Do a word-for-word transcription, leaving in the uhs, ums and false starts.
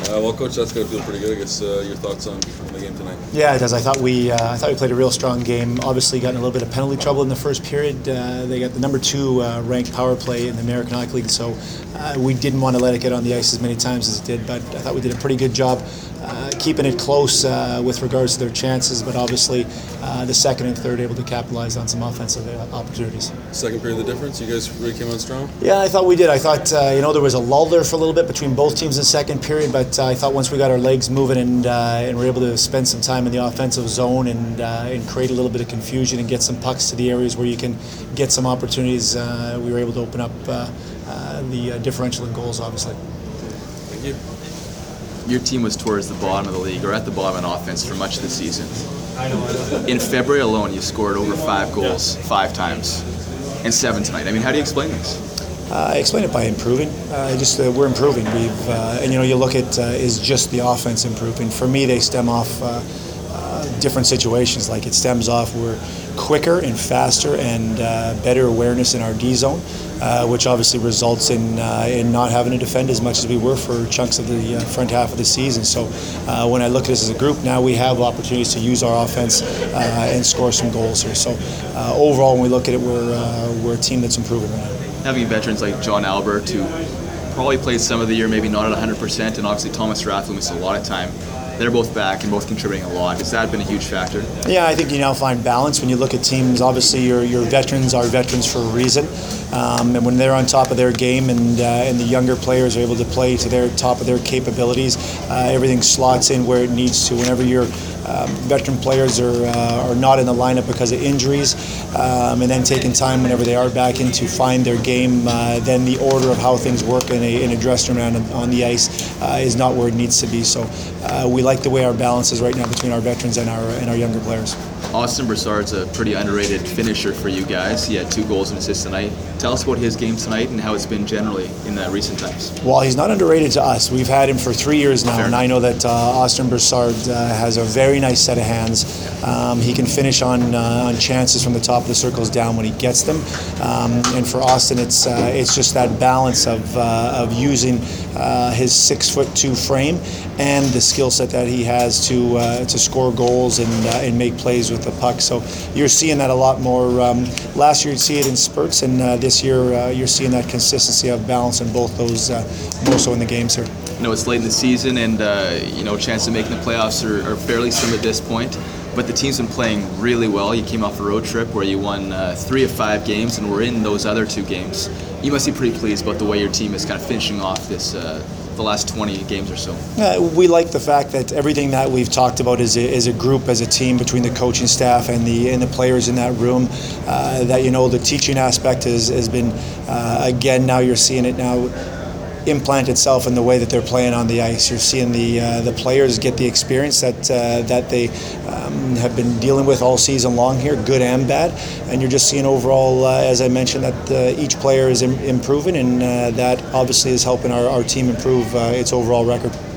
Uh, well, Coach, that's got to feel pretty good. I guess uh, your thoughts on, on the game tonight? Yeah, it does. I thought we uh, I thought we played a real strong game. Obviously, got in a little bit of penalty trouble in the first period. Uh, they got the number two uh, ranked power play in the American Hockey League, so uh, we didn't want to let it get on the ice as many times as it did. But I thought we did a pretty good job uh, keeping it close uh, with regards to their chances. But obviously, uh, the second and third able to capitalize on some offensive uh, opportunities. Second period, the difference. You guys really came on strong. Yeah, I thought we did. I thought uh, you know there was a lull there for a little bit between both teams in the second period, but uh, I thought once we got our legs moving and uh, and were able to spend some time in the offensive zone and uh, and create a little bit of confusion and get some pucks to the areas where you can get some opportunities, uh, we were able to open up uh, uh, the uh, differential in goals, obviously. Thank you. Your team was towards the bottom of the league, or at the bottom in offense for much of the season. In February alone, you scored over five goals five times, and seven tonight. I mean, how do you explain this? Uh, I explain it by improving. Uh, just uh, we're improving. We've uh, and you know you look at uh, is just the offense improving. For me, they stem off uh, uh, different situations. Like it stems off we're quicker and faster and uh, better awareness in our D zone, uh, which obviously results in uh, in not having to defend as much as we were for chunks of the uh, front half of the season. So uh, when I look at this as a group, now we have opportunities to use our offense uh, and score some goals here. So uh, overall, when we look at it, we're uh, we're a team that's improving right now. Having veterans like John Albert, who probably played some of the year, maybe not at one hundred percent, and obviously Thomas Rathl missed a lot of time. They're both back and both contributing a lot. Has that been a huge factor? Yeah, I think you now find balance when you look at teams. Obviously, your your veterans are veterans for a reason, um, and when they're on top of their game and uh, and the younger players are able to play to their top of their capabilities, uh, everything slots in where it needs to. Whenever your um, veteran players are uh, are not in the lineup because of injuries, um, and then taking time whenever they are back in to find their game, uh, then the order of how things work in a in a dressing room and on the ice uh, is not where it needs to be. So uh, we like the way our balance is right now between our veterans and our and our younger players. Austin Broussard's a pretty underrated finisher for you guys. He had two goals and assists tonight. Tell us about his game tonight and how it's been generally in the recent times. Well, he's not underrated to us. We've had him for three years now, Fair. and I know that uh, Austin Broussard uh, has a very nice set of hands. Um, he can finish on uh, on chances from the top of the circles down when he gets them. Um, and for Austin, it's uh, it's just that balance of uh, of using uh, his six foot two frame and the skill set that he has to uh, to score goals and uh, and make plays with the puck. So you're seeing that a lot more. Um, last year you'd see it in spurts, and uh, this year uh, you're seeing that consistency of balance in both those, uh, more so in the games here. You know, it's late in the season, and uh, you know, chance of making the playoffs are, are fairly slim at this point. But the team's been playing really well. You came off a road trip where you won uh, three of five games, and were in those other two games. You must be pretty pleased about the way your team is kind of finishing off this. Uh, the last twenty games or so. Uh, we like the fact that everything that we've talked about as a, as a group, as a team, between the coaching staff and the and the players in that room, uh, that you know the teaching aspect has, has been, uh, again, now you're seeing it now implant itself in the way that they're playing on the ice. You're seeing the uh, the players get the experience that uh, that they um, have been dealing with all season long here, good and bad, and you're just seeing overall, uh, as I mentioned, that uh, each player is im- improving, and uh, that obviously is helping our, our team improve uh, its overall record.